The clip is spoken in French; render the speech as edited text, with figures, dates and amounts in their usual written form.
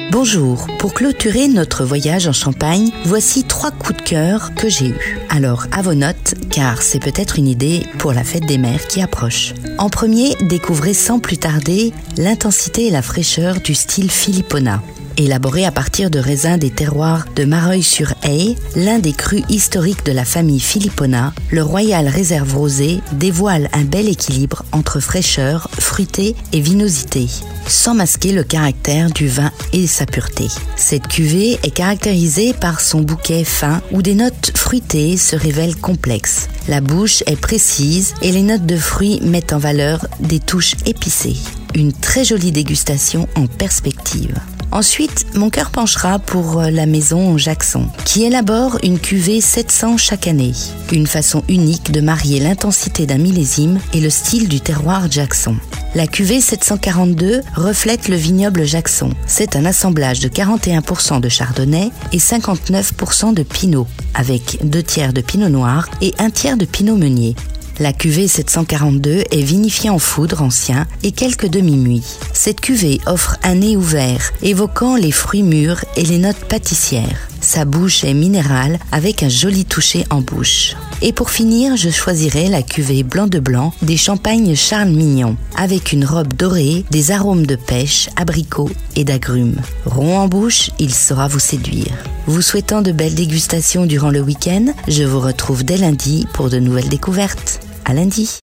Bonjour, pour clôturer notre voyage en Champagne, voici 3 coups de cœur que j'ai eus. Alors à vos notes, car c'est peut-être une idée pour la fête des mères qui approche. En premier, découvrez sans plus tarder l'intensité et la fraîcheur du style Filipona. Élaboré à partir de raisins des terroirs de Mareuil-sur-Ay, l'un des crus historiques de la famille Filipona, le Royal Réserve Rosé dévoile un bel équilibre entre fraîcheur, fruité et vinosité, sans masquer le caractère du vin et sa pureté. Cette cuvée est caractérisée par son bouquet fin où des notes fruitées se révèlent complexes. La bouche est précise et les notes de fruits mettent en valeur des touches épicées. Une très jolie dégustation en perspective. Ensuite, mon cœur penchera pour la maison Jackson, qui élabore une cuvée 700 chaque année. Une façon unique de marier l'intensité d'un millésime et le style du terroir Jackson. La cuvée 742 reflète le vignoble Jackson. C'est un assemblage de 41% de chardonnay et 59% de pinot, avec 2/3 de pinot noir et 1/3 de pinot meunier. La cuvée 742 est vinifiée en foudre ancien et quelques demi-muits. Cette cuvée offre un nez ouvert, évoquant les fruits mûrs et les notes pâtissières. Sa bouche est minérale avec un joli toucher en bouche. Et pour finir, je choisirai la cuvée blanc de blanc des champagnes Charles Mignon, avec une robe dorée, des arômes de pêche, abricots et d'agrumes. Rond en bouche, il saura vous séduire. Vous souhaitant de belles dégustations durant le week-end, je vous retrouve dès lundi pour de nouvelles découvertes. À lundi.